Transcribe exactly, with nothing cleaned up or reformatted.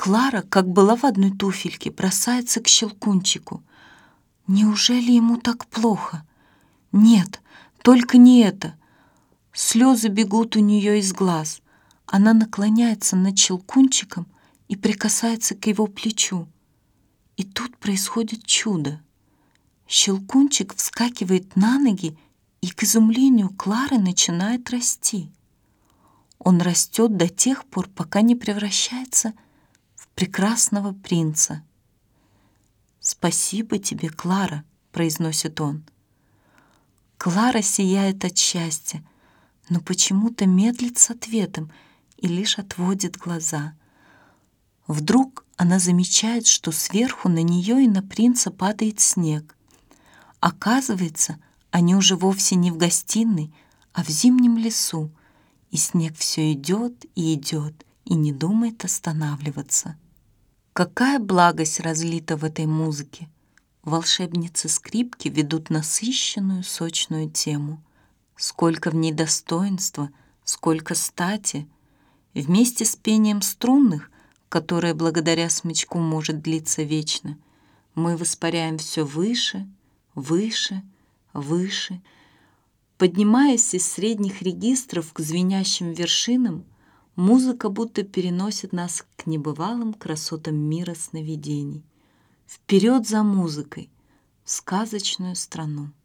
Клара, как была в одной туфельке, бросается к Щелкунчику. Неужели ему так плохо? Нет, только не это. Слезы бегут у нее из глаз. Она наклоняется над Щелкунчиком и прикасается к его плечу. И тут происходит чудо. Щелкунчик вскакивает на ноги и, к изумлению Клары, начинает расти. Он растет до тех пор, пока не превращается в прекрасного принца. «Спасибо тебе, Клара», — произносит он. Клара сияет от счастья, но почему-то медлит с ответом и лишь отводит глаза. Вдруг она замечает, что сверху на нее и на принца падает снег. Оказывается, они уже вовсе не в гостиной, а в зимнем лесу, и снег все идет и идет, и не думает останавливаться. Какая благость разлита в этой музыке! Волшебницы скрипки ведут насыщенную, сочную тему. Сколько в ней достоинства, сколько стати! Вместе с пением струнных, которое благодаря смычку может длиться вечно, мы воспаряем все выше, выше, выше. Поднимаясь из средних регистров к звенящим вершинам, музыка будто переносит нас к небывалым красотам мира сновидений. Вперед за музыкой, в сказочную страну.